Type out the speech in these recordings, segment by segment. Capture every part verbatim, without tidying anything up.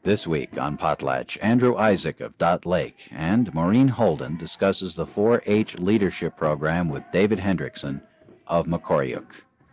This week on Potlatch, Andrew Isaac of Dot Lake and Maureen Holden discusses the four H leadership program with David Hendrickson of Macoriuk.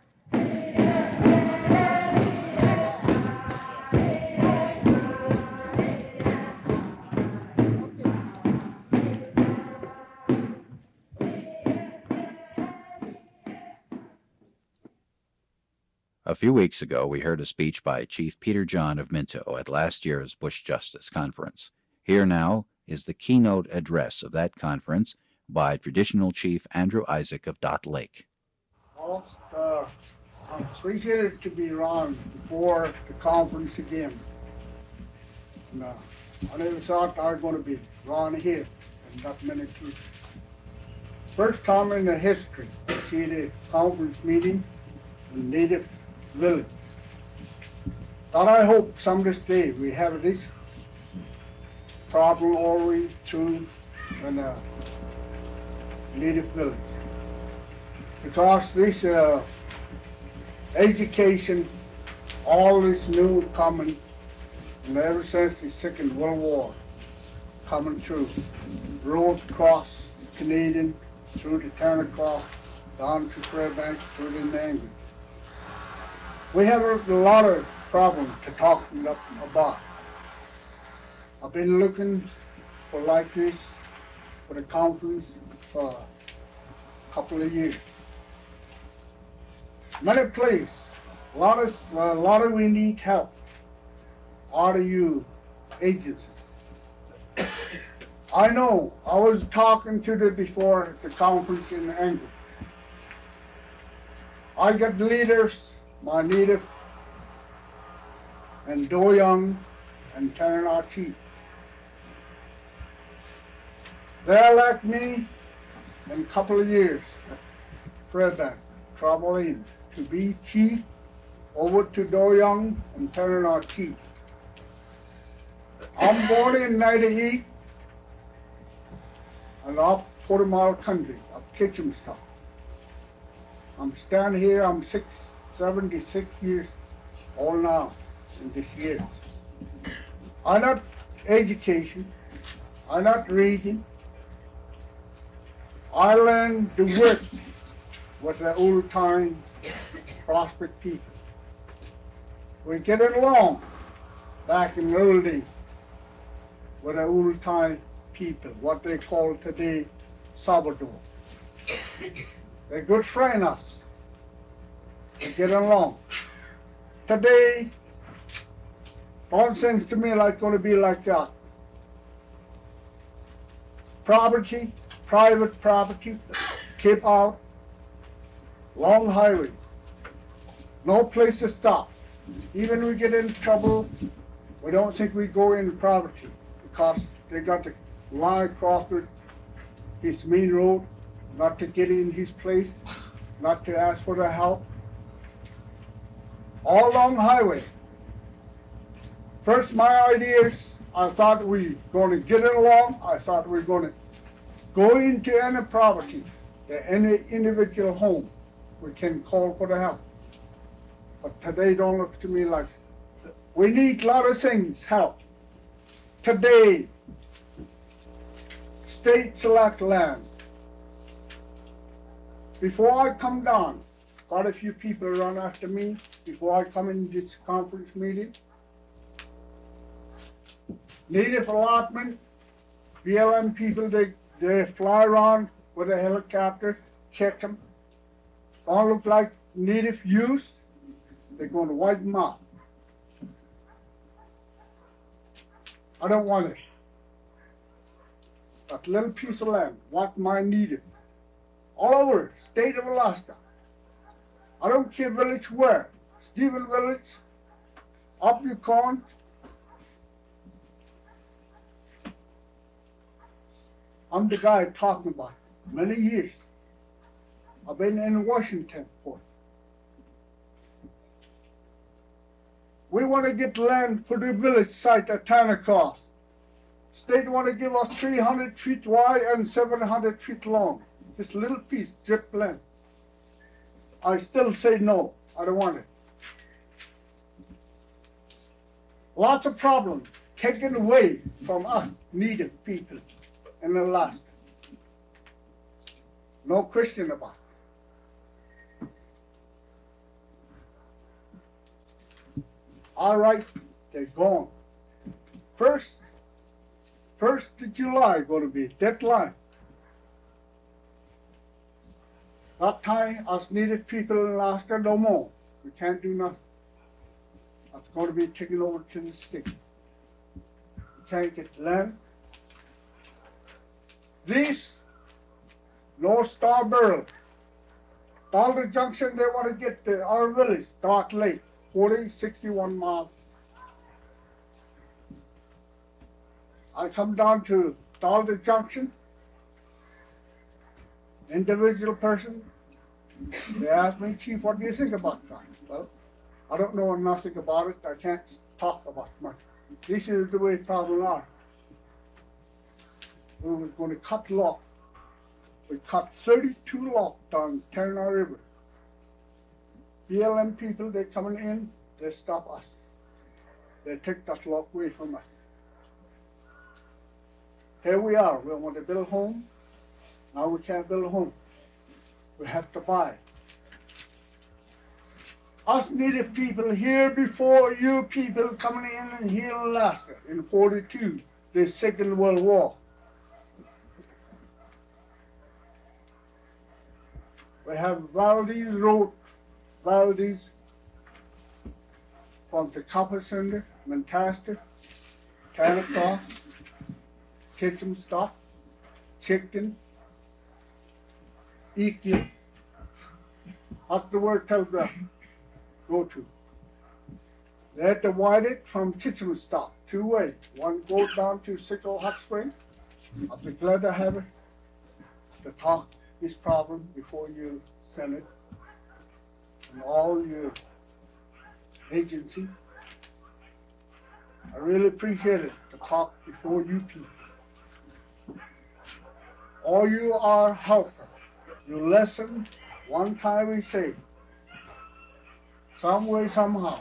A few weeks ago, we heard a speech by Chief Peter John of Minto at last year's Bush Justice Conference. Here now is the keynote address of that conference by Traditional Chief Andrew Isaac of Dot Lake. Well, uh, I'm appreciated to be around before the conference again. And, uh, I never thought I was going to be around here in that many people. First time in the history to see the conference meeting in Native Village. But I hope some this day we have this problem all the way through in the Native Village. Because this uh, education, all this new coming, and ever since the Second World War, coming through, roads across Canadian, through the Turnacross, down to Fairbanks, through the Niagara. We have a lot of problems to talk about. I've been looking for like this for the conference for a couple of years. Many places, a lot of a lot of we need help. Out of you agencies. I know. I was talking to the before the conference in Anglin. I got leaders, my native, and Do Young, and Tanana Chief. They elect me in a couple of years, Fairbanks, traveling to be chief over to Do Young and Tanana Chief. I'm born in ninety-eight, and up Forty Mile Country, up Kitchenstown. I'm standing here, I'm six, seventy-six years old now, in this year. I'm not education, I'm not reading. I learned to work with the old time prospect people. We get along back in the old days with the old time people, what they call today Salvador. They good friend us. We get along. Today, all seems to me like going to be like that. Property, private property, keep out, long highway, no place to stop. Even we get in trouble, we don't think we go in property because they got the line across his main road, not to get in his place, not to ask for the help. All along highway. First my ideas, I thought we going to get it along, I thought we were going to go into any property, any individual home, we can call for the help. But today don't look to me like, we need a lot of things, help. Today, state select land. Before I come down, quite a few people run after me before I come in this conference meeting. Native allotment, B L M people, they, they fly around with a helicopter, check them. Don't look like native youth, they're going to wipe them out. I don't want it. That little piece of land, what mine needed. All over, state of Alaska. I don't care village where. Stephen Village, up Yukon. I'm the guy talking about it. Many years. I've been in Washington for it. We want to get land for the village site at Turnacross. State want to give us three hundred feet wide and seven hundred feet long. This little piece, drip land. I still say no, I don't want it. Lots of problems. taken away from us Native people in Alaska. No question about it. All right, they're gone. First, first of July going to be deadline. That time, us Native people in Alaska no more. We can't do nothing. That's going to be taken over to the state. We can't get land. These North Star Borough, Boulder Junction, they want to get to our village, Dark Lake, forty, sixty-one miles. I come down to Boulder Junction, individual person, they ask me, Chief, what do you think about that? Well, I don't know nothing about it. I can't talk about much. This is the way problems are. We were going to cut lock. We cut thirty-two locks down Tanana River. B L M people, they're coming in, they stop us. They take that lock away from us. Here we are. We want to build a home. Now we can't build a home. We have to buy. Us Native people here before you people coming in here in Alaska in forty-two, the Second World War. We have Valdez Road, Valdez from the Copper Center, Manchester, Canada, Kitchen Stock, Chicken, Eagle. That's the word telegraph go to. They divide it from Kitchen Stock two ways. One goes down to Sickle Hot Spring. I'll be glad to have it to talk this problem before you send it and all your agency. I really appreciate it to talk before you people. All you are helper. You listen one time we say, some way, somehow.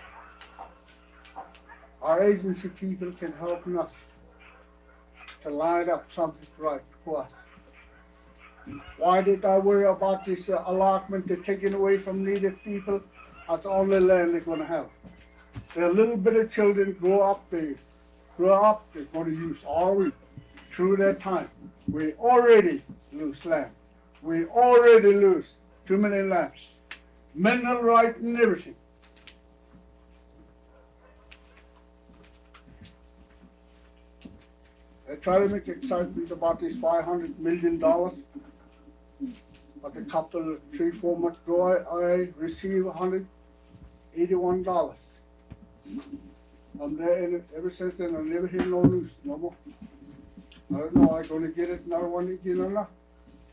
Our agency people can help us to line up something right for us. Why did I worry about this uh, allotment to taking away from Native people? That's the only land they're going to have. Their little bit of children grow up, they grow up, they're going to use all week through their time. We already lose land. We already lose too many lands. Mineral right and everything. They try to make excitement about this five hundred million dollars. But a couple, three, four months ago, I, I received one hundred eighty-one dollars. From there, ever since then, I never hear no news, no more. I don't know, I'm going to get it another one again or not.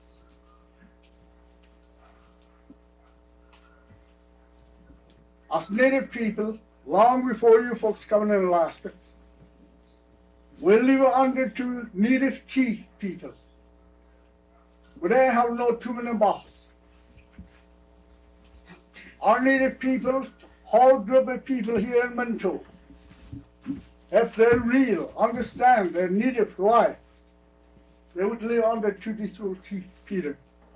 Us Native people, long before you folks coming in Alaska, we live under two Native chief people. We don't have no too many bosses. Our Native people, whole group of people here in Minto, if they're real, understand their Native life, they would live under two this little Chief Peter.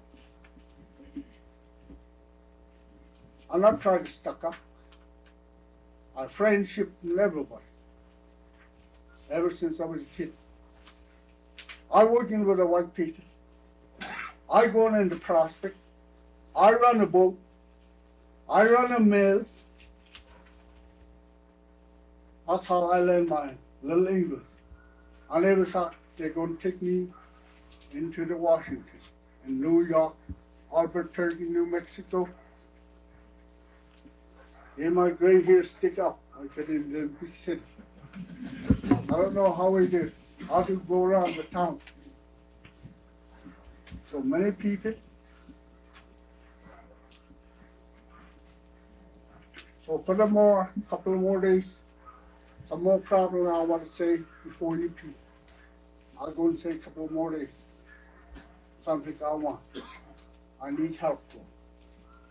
I'm not trying to stuck up. Our friendship with everybody, ever since I was a kid. I working with the white people. I going into Prospect. I run a boat. I run a mill. That's how I learned my little English. I never thought they're going to take me into the Washington, in New York, Albuquerque, New Mexico. In my gray hair stick up like it in the big city. I don't know how we did. How to go around the town. So many people. So for the more, couple of more days, some more problem I want to say before you people. I'll go and say a couple of more days. Something I want. I need help for.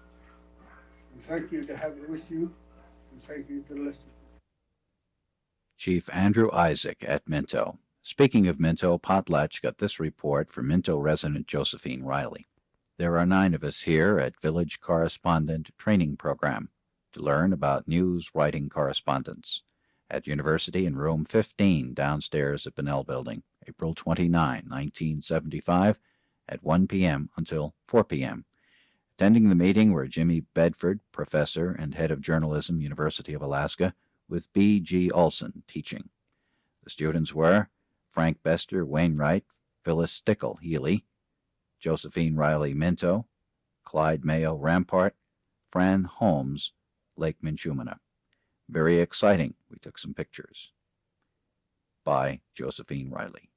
And thank you to have it with you, and thank you to listen. Chief Andrew Isaac at Minto. Speaking of Minto, Potlatch got this report from Minto resident Josephine Riley. There are nine of us here at Village Correspondent Training Program to learn about news writing correspondence at University in room fifteen downstairs at Bunnell Building, April twenty-ninth, nineteen seventy-five at one p.m. until four p.m. Attending the meeting were Jimmy Bedford, professor and head of journalism, University of Alaska, with B G Olson teaching. The students were Frank Bester, Wainwright, Phyllis Stickle, Healy, Josephine Riley, Minto, Clyde Mayo, Rampart, Fran Holmes, Lake Minchumina. Very exciting. We took some pictures. By Josephine Riley.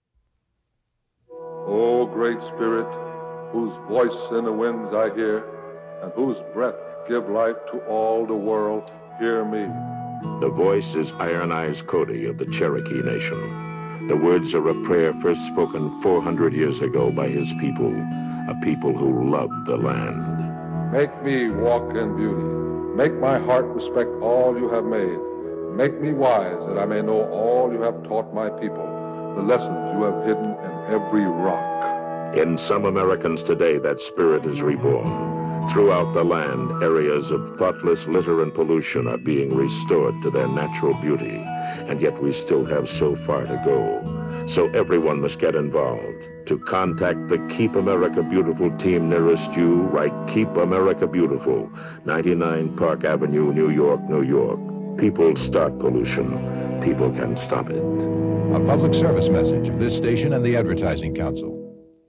O great Spirit, whose voice in the winds I hear, and whose breath give life to all the world, hear me. The voice is Iron Eyes Cody of the Cherokee Nation. The words are a prayer first spoken four hundred years ago by his people, a people who loved the land. Make me walk in beauty. Make my heart respect all you have made. Make me wise that I may know all you have taught my people, the lessons you have hidden in every rock. In some Americans today, that spirit is reborn. Throughout the land, areas of thoughtless litter and pollution are being restored to their natural beauty, and yet we still have so far to go. So everyone must get involved. To contact the Keep America Beautiful team nearest you, write Keep America Beautiful, ninety-nine Park Avenue, New York, New York. People start pollution. People can stop it. A public service message of this station and the Advertising Council.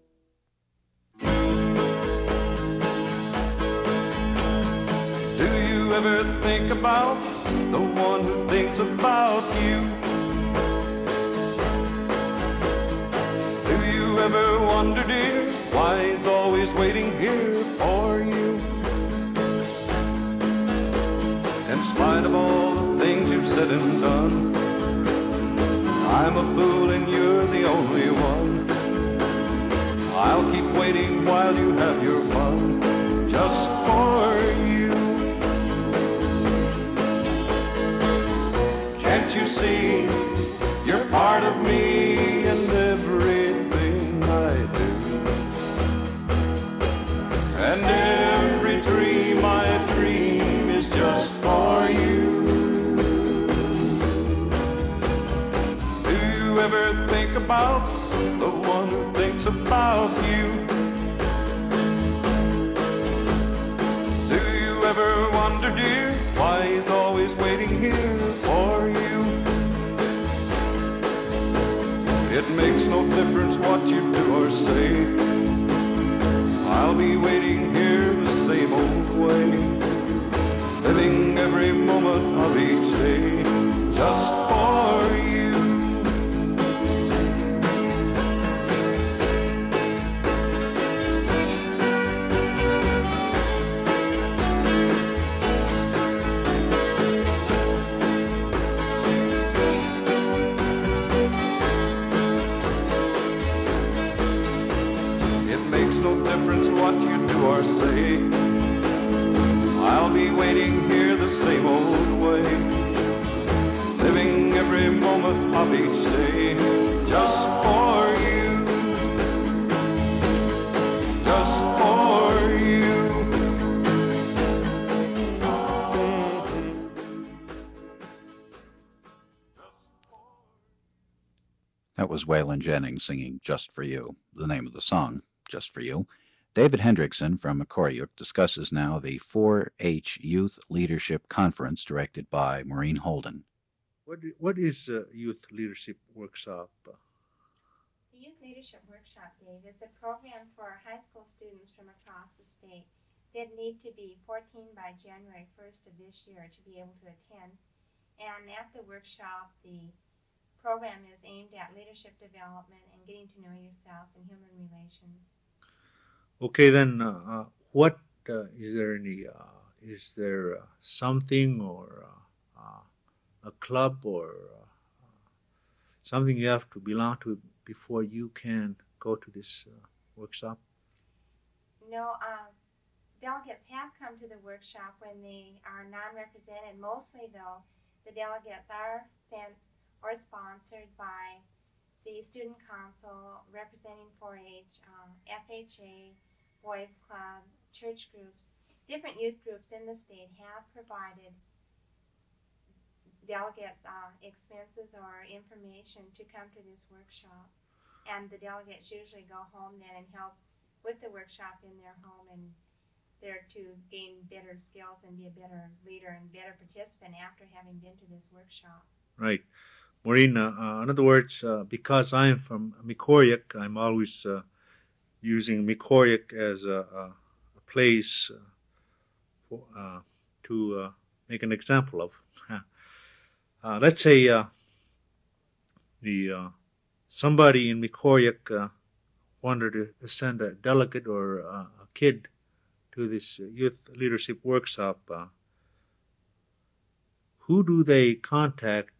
Ever think about the one who thinks about you? Do you ever wonder, dear, why he's always waiting here for you? In spite of all the things you've said and done, I'm a fool and you're the only one. I'll keep waiting while you have your fun, just for you. Can't you see you're part of me and everything I do? And every dream I dream is just for you. Do you ever think about the one who thinks about you? Do you ever wonder, dear, why he's always waiting here for you? It makes no difference what you do or say, I'll be waiting here the same old way, living every moment of each day just for you. What you do or say, I'll be waiting here the same old way, living every moment of each day just for you, just for you. That was Waylon Jennings singing Just for You, the name of the song, Just for You. David Hendrickson from Koryuk discusses now the four H Youth Leadership Conference directed by Maureen Holden. What, what is a Youth Leadership Workshop? The Youth Leadership Workshop, Dave, is a program for high school students from across the state. They'd need to be fourteen by January first of this year to be able to attend. And at the workshop, the program is aimed at leadership development and getting to know yourself and human relations. Okay, then, uh, uh, what uh, is there any? Uh, is there uh, something or uh, uh, a club or uh, something you have to belong to before you can go to this uh, workshop? No, uh, delegates have come to the workshop when they are non-represented. Mostly, though, The delegates are sent or sponsored by the Student Council representing four H, um, F H A, Boys Club, church groups. Different youth groups in the state have provided delegates uh, expenses or information to come to this workshop. And the delegates usually go home then and help with the workshop in their home, and they're to gain better skills and be a better leader and better participant after having been to this workshop. Right. Maureen, uh, uh, in other words, uh, because I'm from Mikoyak, I'm always uh, using Mikoyak as a, a, a place uh, for, uh, to uh, make an example of. uh, let's say uh, the uh, somebody in Mikoyak uh, wanted to send a delegate or uh, a kid to this youth leadership workshop. Uh, who do they contact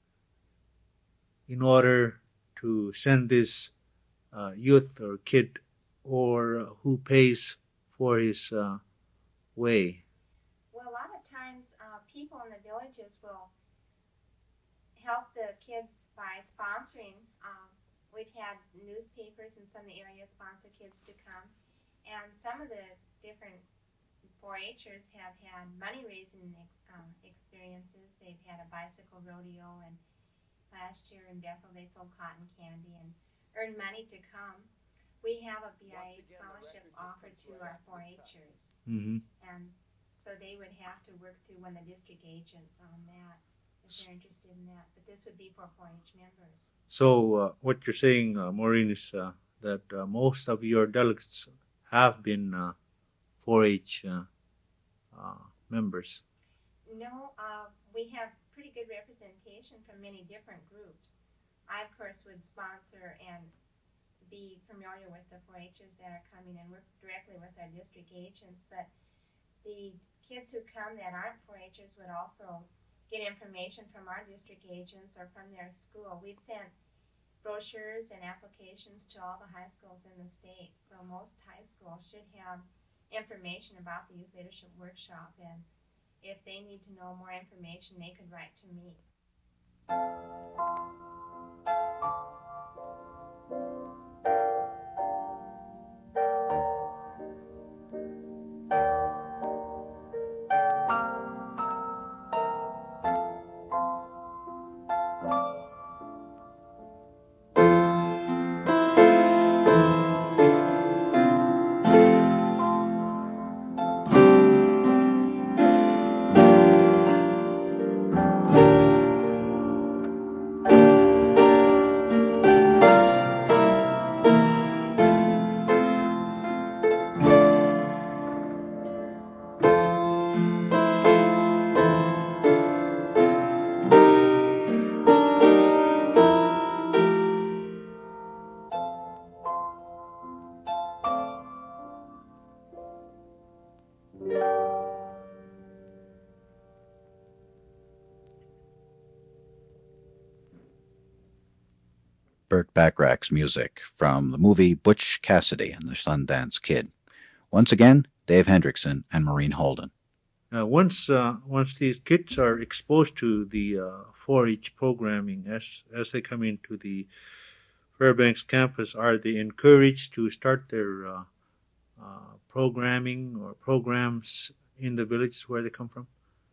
in order to send this uh, youth or kid, or who pays for his uh, way? Well, a lot of times uh, people in the villages will help the kids by sponsoring. Um, we've had newspapers in some of the areas sponsor kids to come, and some of the different four Hers have had money-raising um, experiences. They've had a bicycle rodeo, and last year in Bethel they sold cotton candy and earned money to come. We have a B I A scholarship offered to our four Hers, Mm-hmm. and so they would have to work through one of the district agents on that if they're interested in that. But this would be for four H members. So uh, what you're saying, uh, Maureen, is uh, that uh, most of your delegates have been uh, four H uh, uh, members. No, uh, we have pretty good representation from many different groups. I, of course, would sponsor and be familiar with the four Hers that are coming and work directly with our district agents, but the kids who come that aren't four Hers would also get information from our district agents or from their school. We've sent brochures and applications to all the high schools in the state, so most high schools should have information about the Youth Leadership Workshop, and if they need to know more information, they could write to me. Burt Bacharach's music from the movie Butch Cassidy and the Sundance Kid. Once again, Dave Hendrickson and Maureen Holden. Uh, once uh, once these kids are exposed to the uh, four H programming as as they come into the Fairbanks campus, are they encouraged to start their uh, uh, programming or programs in the villages where they come from?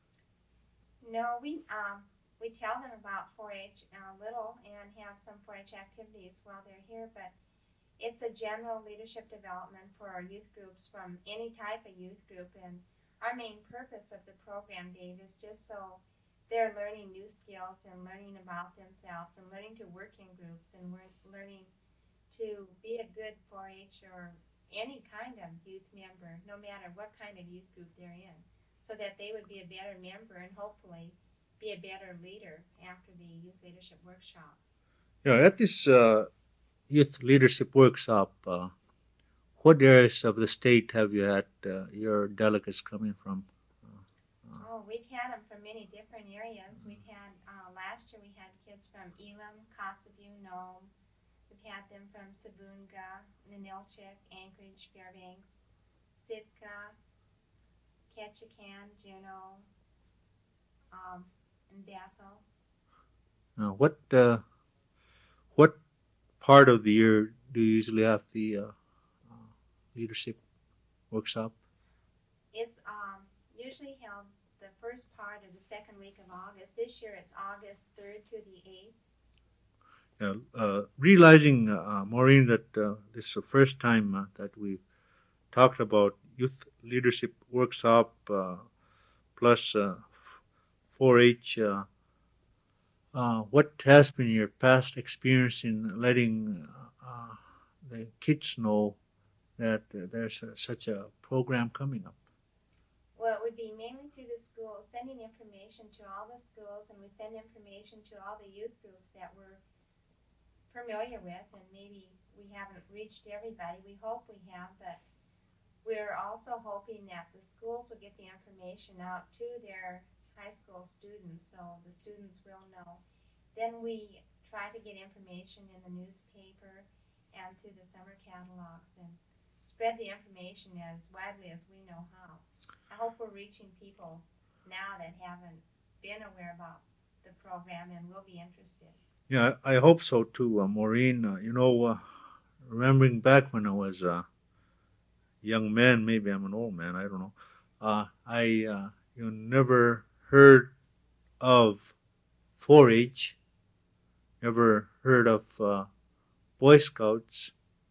No, we um, we tell them about four H a little and have some four H activities while they're here, but it's a general leadership development for our youth groups from any type of youth group. And our main purpose of the program, Dave, is just so they're learning new skills and learning about themselves and learning to work in groups and we're learning to be a good four H or any kind of youth member, no matter what kind of youth group they're in, so that they would be a better member and hopefully be a better leader after the Youth Leadership Workshop. Yeah, at this uh, youth leadership workshop, uh, what areas of the state have you had uh, your delegates coming from? Oh, we've had them from many different areas. We've had, uh, last year we had kids from Elam, Kotzebue, Nome. We've had them from Sabunga, Ninilchik, Anchorage, Fairbanks, Sitka, Ketchikan, Juneau, um, in Bethel. Uh, what uh, what part of the year do you usually have the uh, uh, leadership workshop? It's um, usually held the first part of the second week of August. This year it's August third to the eighth. Yeah, uh, realizing, uh, Maureen, that uh, this is the first time uh, that we've talked about youth leadership workshop uh, plus uh, four H. Uh, uh, what has been your past experience in letting uh, the kids know that uh, there's a, such a program coming up? Well, it would be mainly through the schools, sending information to all the schools, and we send information to all the youth groups that we're familiar with, and maybe we haven't reached everybody. We hope we have, but we're also hoping that the schools will get the information out to their high school students, so the students will know. Then we try to get information in the newspaper and through the summer catalogs and spread the information as widely as we know how. I hope we're reaching people now that haven't been aware about the program and will be interested. Yeah, I I hope so too, uh, Maureen. Uh, you know, uh, remembering back when I was a young man, maybe I'm an old man, I don't know. Uh, I uh, you never heard of four H, never heard of uh, Boy Scouts.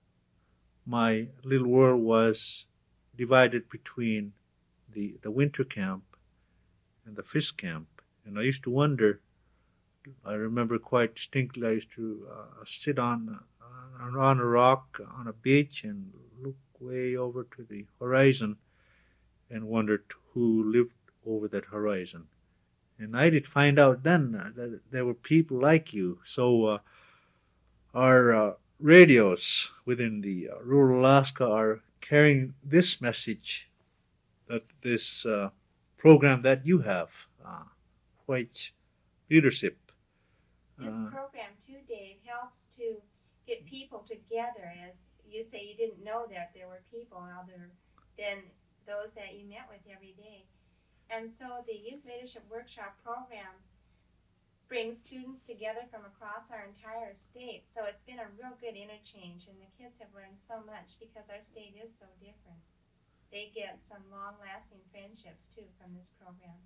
My little world was divided between the the winter camp and the fish camp, and I used to wonder. I remember quite distinctly. I used to uh, sit on uh, on a rock on a beach and look way over to the horizon, and wondered who lived over that horizon. And I did find out then uh, that there were people like you. So uh, our uh, radios within the uh, rural Alaska are carrying this message, that this uh, program that you have, uh, white leadership. This Uh, program too, Dave, helps to get people together. As you say, you didn't know that there were people other than those that you met with every day. And so the Youth Leadership Workshop program brings students together from across our entire state. So it's been a real good interchange, and the kids have learned so much because our state is so different. They get some long-lasting friendships too from this program.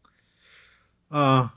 uh,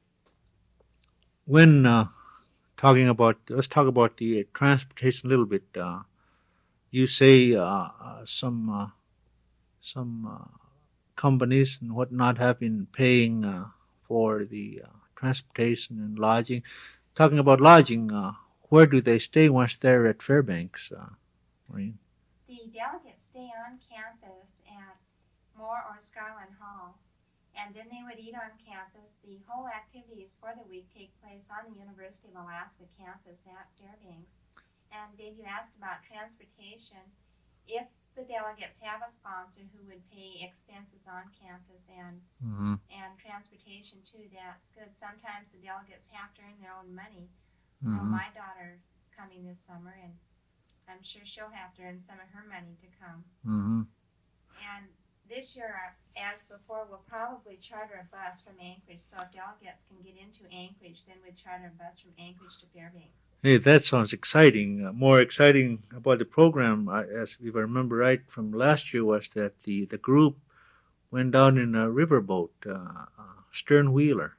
when uh, talking about, let's talk about the transportation a little bit. Uh, you say uh, uh, some uh, some uh, companies and whatnot have been paying uh, for the uh, transportation and lodging. Talking about lodging, uh, where do they stay once they're at Fairbanks? Uh, Maureen? The delegates stay on campus at Moore or Scarlett Hall, and then they would eat on campus. The whole activities for the week take place on the University of Alaska campus at Fairbanks. And Dave, you asked about transportation. If the delegates have a sponsor who would pay expenses on campus and Mm-hmm. and transportation too, that's good. Sometimes the delegates have to earn their own money. You know, Mm-hmm. my daughter is coming this summer, and I'm sure she'll have to earn some of her money to come. Mm-hmm. And this year, as before, we'll probably charter a bus from Anchorage. So if delegates can get into Anchorage, then we'd charter a bus from Anchorage to Fairbanks. Hey, that sounds exciting. Uh, more exciting about the program, uh, as if I remember right from last year, was that the, the group went down in a riverboat, uh, uh, stern wheeler.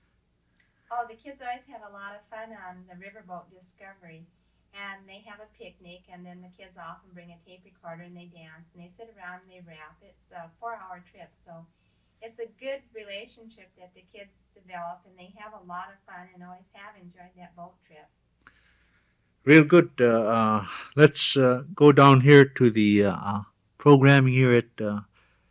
Oh, the kids always have a lot of fun on the riverboat Discovery. And they have a picnic, and then the kids often bring a tape recorder and they dance and they sit around and they rap. It's a four-hour trip, so it's a good relationship that the kids develop, and they have a lot of fun and always have enjoyed that boat trip. Real good. Uh, uh, let's uh, go down here to the uh, programming here at uh,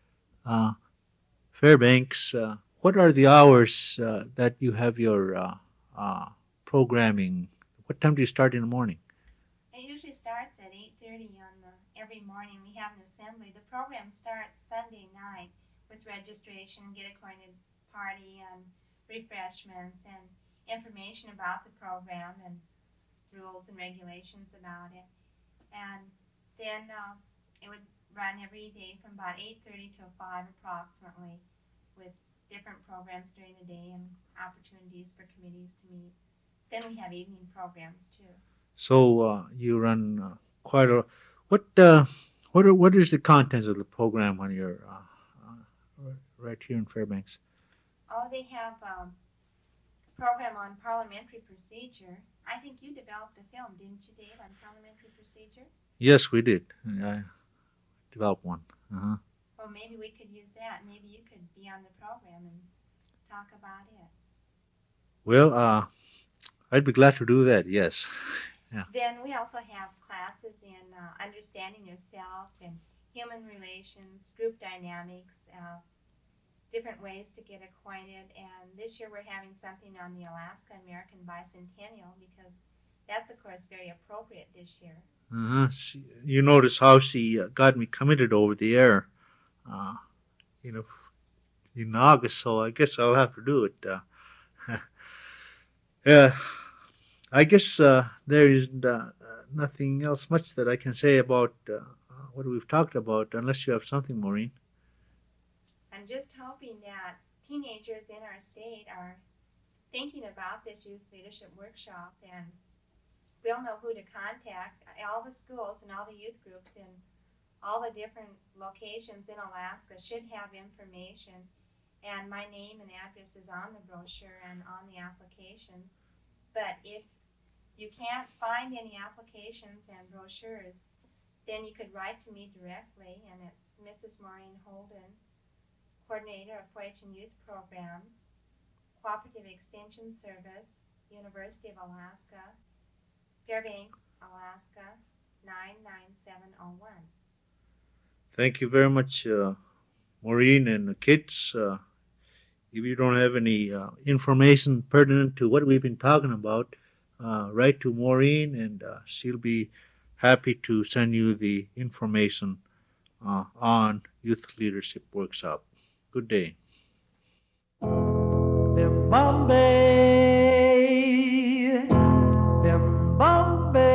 uh, Fairbanks. Uh, what are the hours uh, that you have your uh, uh, programming? What time do you start in the morning? It usually starts at eight thirty on the, every morning. We have an assembly. The program starts Sunday night with registration, get acquainted party, and refreshments, and information about the program, and rules and regulations about it. And then uh, it would run every day from about eight thirty till five approximately, with different programs during the day and opportunities for committees to meet. Then we have evening programs too. So uh, you run uh, quite a what? Uh, what are, what is the contents of the program on your uh, uh, right here in Fairbanks? Oh, they have um, a program on parliamentary procedure. I think you developed a film, didn't you, Dave, on parliamentary procedure? Yes, we did. I developed one. Uh-huh. Well, maybe we could use that. Maybe you could be on the program and talk about it. Well, uh, I'd be glad to do that. Yes. Yeah. Then we also have classes in uh, understanding yourself and human relations, group dynamics, uh, different ways to get acquainted. And this year we're having something on the Alaska American Bicentennial because that's, of course, very appropriate this year. Uh-huh. See, you notice how she uh, got me committed over the air, uh, you know, in August, so I guess I'll have to do it. Uh, yeah. I guess uh, there is uh, nothing else much that I can say about uh, what we've talked about, unless you have something, Maureen. I'm just hoping that teenagers in our state are thinking about this youth leadership workshop, and we'll know who to contact. All the schools and all the youth groups in all the different locations in Alaska should have information, and my name and address is on the brochure and on the applications. But if you can't find any applications and brochures, then you could write to me directly, and it's Missus Maureen Holden, Coordinator of Four H and Youth Programs, Cooperative Extension Service, University of Alaska, Fairbanks, Alaska, nine nine seven oh one. Thank you very much, uh, Maureen and the kids. Uh, if you don't have any uh, information pertinent to what we've been talking about, uh, write to Maureen, and uh, she'll be happy to send you the information uh, on Youth Leadership Workshop. Good day. Bim Bombay, Bim Bombay,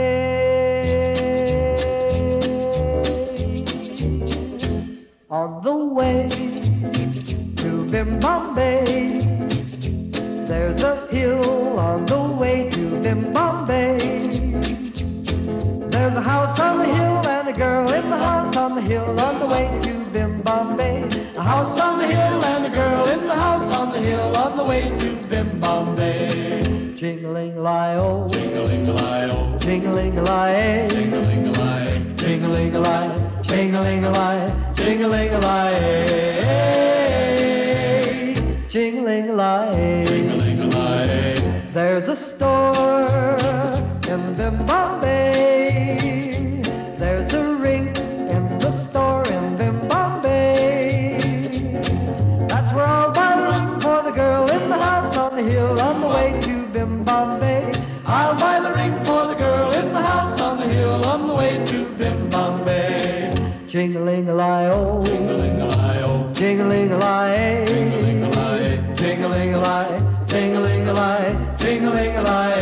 on the way to Bim Bombay, there's a hill on the way to Bim Bombay. There's a house on the hill and a girl in the house on the hill on the way to Bim Bombay. A house on the hill and a girl in the house on the hill on the way to Bim Bombay. Jingling-a-lie-o, jingling-a-lie-o, jingling-a-lie, jingling-a-lie, jingling-a-lie, jingling-a-lie, jingling-a-lie, jingling-a-lie, jingling-a-lie. There's a store in Bim Bombay. There's a ring in the store in Bim Bombay. That's where I'll buy the ring for the girl in the house on the hill on the way to Bim Bombay. I'll buy the ring for the girl in the house on the hill on the way to Bim Bombay. Jingling-a-lie-o, jingling-a-lie-o, jingling-a-lie, jingling-a-lie, jingling-a-lie, jingling-a-lie, jingling-a-lie,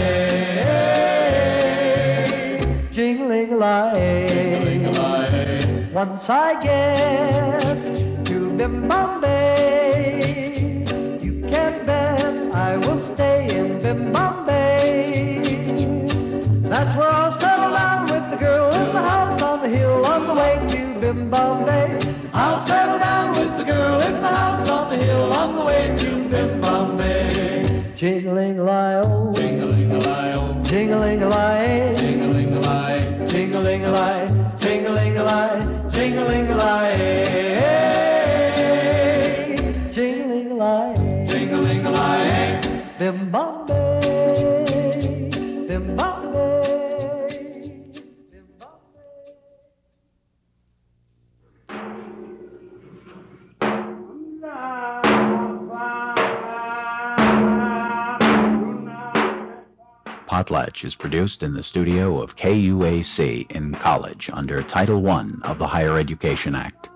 jingling-a-lie, jingling-a-lie. Once I get to Bim Bombay, you can bet I will stay in Bim Bombay. That's where I'll settle down with the girl in the house on the hill on the way to Bim Bombay. I'll settle down with the girl in the house on the hill on the way to Bim Bombay. Jingling-a-lie-o, jingling-a-lie-o, jingling-a-lie, jingling-a-lie, jingling-a-lie, jingling-a-lie, jingling-a-lie, jingling-a-lie, jingling-a-lie. Bim Bombay, Bim Bombay, Bim Bombay. Potlatch is produced in the studio of K U A C in College under Title one of the Higher Education Act.